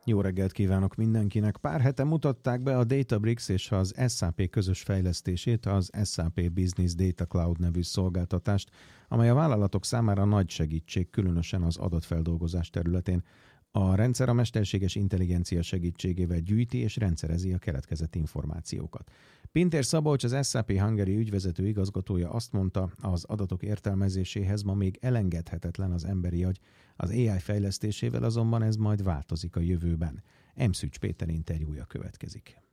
Jó reggelt kívánok mindenkinek! Pár hete mutatták be a Databricks és az SAP közös fejlesztését, az SAP Business Data Cloud nevű szolgáltatást, amely a vállalatok számára nagy segítség, különösen az adatfeldolgozás területén. A rendszer a mesterséges intelligencia segítségével gyűjti és rendszerezi a keletkezett információkat. Pintér Szabolcs, az SAP Hungary ügyvezető igazgatója azt mondta, az adatok értelmezéséhez ma még elengedhetetlen az emberi agy, az AI fejlesztésével azonban ez majd változik a jövőben. Szűcs Péter interjúja következik.